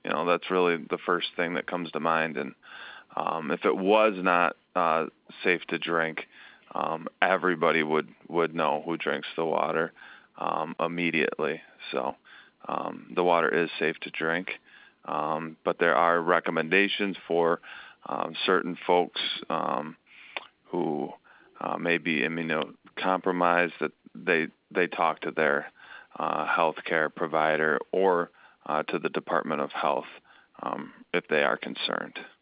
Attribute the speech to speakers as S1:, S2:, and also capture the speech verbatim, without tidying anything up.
S1: You know, that's really the first thing that comes to mind. And um, if it was not uh, safe to drink, um, everybody would, would know who drinks the water um, immediately. So um, the water is safe to drink, um, but there are recommendations for um, certain folks um, who uh, may be immunocompromised that they they talk to their uh, healthcare provider or uh, to the Department of Health um, if they are concerned.